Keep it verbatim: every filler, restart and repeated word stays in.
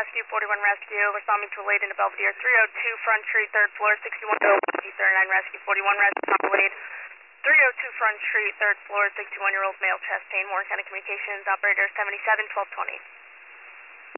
Rescue, forty-one Rescue, responding to a late into Belvedere, three oh two Front Street, third floor, sixty-one year old thirty-nine Rescue, forty-one Rescue, Lade, three oh two Front Street, third floor, sixty-one year old male, chest pain, Warren County Communications, operator seventy-seven twelve twenty.